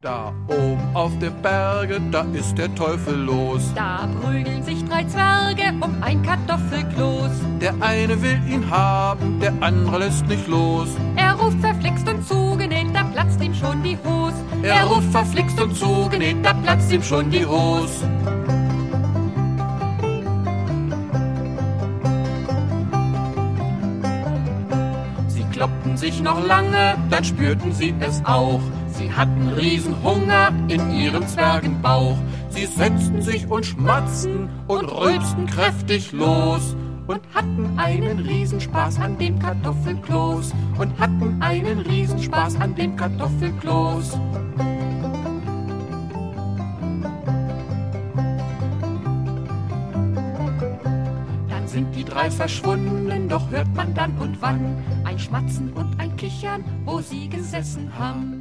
Da oben auf dem Berge, da ist der Teufel los. Da prügeln sich 3 Zwerge um ein Kartoffelkloß. Der eine will ihn haben, der andere lässt nicht los. Er ruft verflixt und zugenäht, da platzt ihm schon die Hos. Er ruft verflixt und zugenäht, da platzt ihm schon die Hos. Sie kloppten sich noch lange, dann spürten sie es auch. Sie hatten Riesenhunger in ihrem Zwergenbauch. Sie setzten sich und schmatzten und rülpsten kräftig los. Und hatten einen Riesenspaß an dem Kartoffelkloß. Und hatten einen Riesenspaß an dem Kartoffelkloß. Dann sind die 3 verschwunden, doch hört man dann und wann ein Schmatzen und ein Kichern, wo sie gesessen haben.